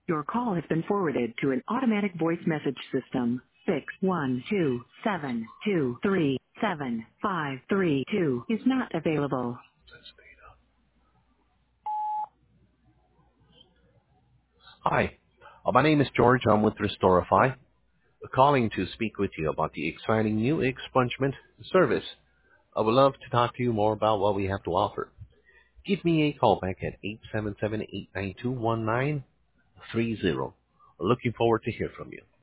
Your call has been forwarded to an automatic voice message system. 612-723-7532 is not available. Hi, my name is George. I'm with Restorify, calling to speak with you about the exciting new expungement service. I would love to talk to you more about what we have to offer. Give me a call back at 877-892-1930. Looking forward to hear from you.